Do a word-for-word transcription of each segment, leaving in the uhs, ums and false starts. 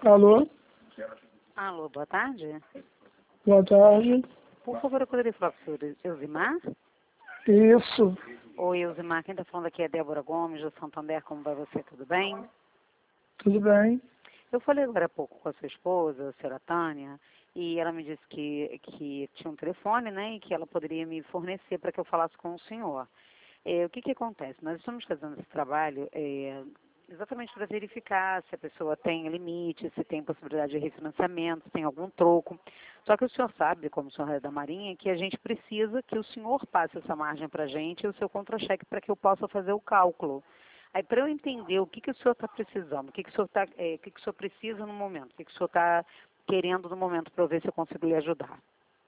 Alô? Alô, boa tarde. Boa tarde. Por favor, eu poderia falar com o senhor Elzimar? Isso. Oi, Elzimar, quem está falando aqui é Débora Gomes, do Santander, como vai você? Tudo bem? Tudo bem? Eu falei agora há pouco com a sua esposa, a senhora Tânia, e ela me disse que, que tinha um telefone, né, e que ela poderia me fornecer para que eu falasse com o senhor. É, o que que acontece? Nós estamos fazendo esse trabalho é, exatamente para verificar se a pessoa tem limite, se tem possibilidade de refinanciamento, se tem algum troco. Só que o senhor sabe, como o senhor é da Marinha, que a gente precisa que o senhor passe essa margem para a gente e o seu contra-cheque para que eu possa fazer o cálculo. Aí, para eu entender o que, que o senhor está precisando, o que, que, o senhor tá, é, o que, que o senhor precisa no momento, o que, que o senhor está querendo no momento para eu ver se eu consigo lhe ajudar.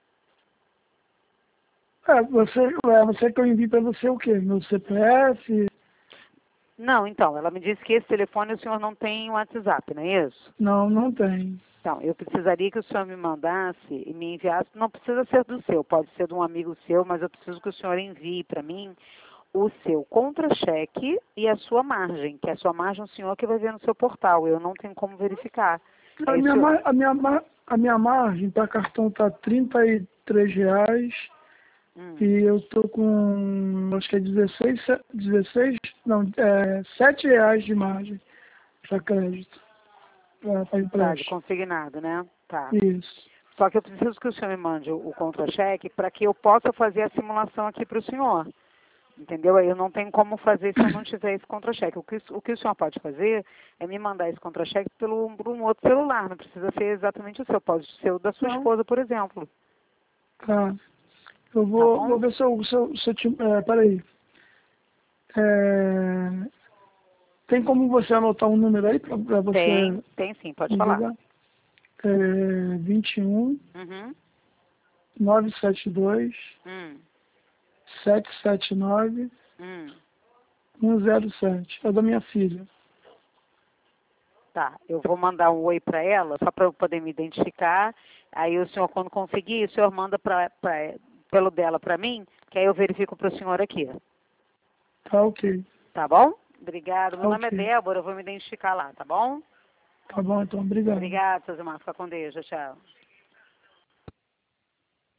É, você, é, você que eu envio para você o quê? Meu C P F? Não, então, ela me disse que esse telefone o senhor não tem WhatsApp, não é isso? Não, não tem. Então, eu precisaria que o senhor me mandasse e me enviasse, não precisa ser do seu, pode ser de um amigo seu, mas eu preciso que o senhor envie para mim o seu contra-cheque e a sua margem, que a sua margem é o senhor que vai ver no seu portal, eu não tenho como verificar. A Aí o minha, senhor... mar- a minha, mar- a minha margem para cartão está trinta e três reais Hum, e eu tô com, acho que é dezesseis, ce- dezesseis, não, é sete reais de margem para crédito, para tá, de empréstimo. consignado, né? Tá. Isso. Só que eu preciso que o senhor me mande o, o contra-cheque para que eu possa fazer a simulação aqui para o senhor. Entendeu? Aí eu não tenho como fazer se eu não tiver esse contra-cheque. O que, o que o senhor pode fazer é me mandar esse contra-cheque pelo, por um outro celular. Não precisa ser exatamente o seu. Pode ser o da sua Não, esposa, por exemplo. tá. Eu Tá vou, vou bom? ver se eu, se eu, se eu te, é, peraí. É, tem como você anotar um número aí para Tem, você tem sim. Pode me falar. ligar? É vinte e um, Uhum. novecentos e setenta e dois, Hum. setecentos e setenta e nove, Hum. cento e sete. É da minha filha. Tá. Eu vou mandar um oi para ela, só para eu poder me identificar. Aí o senhor, quando conseguir, o senhor manda pra, pra, pelo dela para mim, que aí eu verifico para o senhor aqui. Tá ok. Tá bom? Obrigado. Meu Tá nome é ok. Débora, eu vou me identificar lá, tá bom? Tá bom, então. Obrigado. Obrigada, seus irmãos. Fica com Deus. Tchau.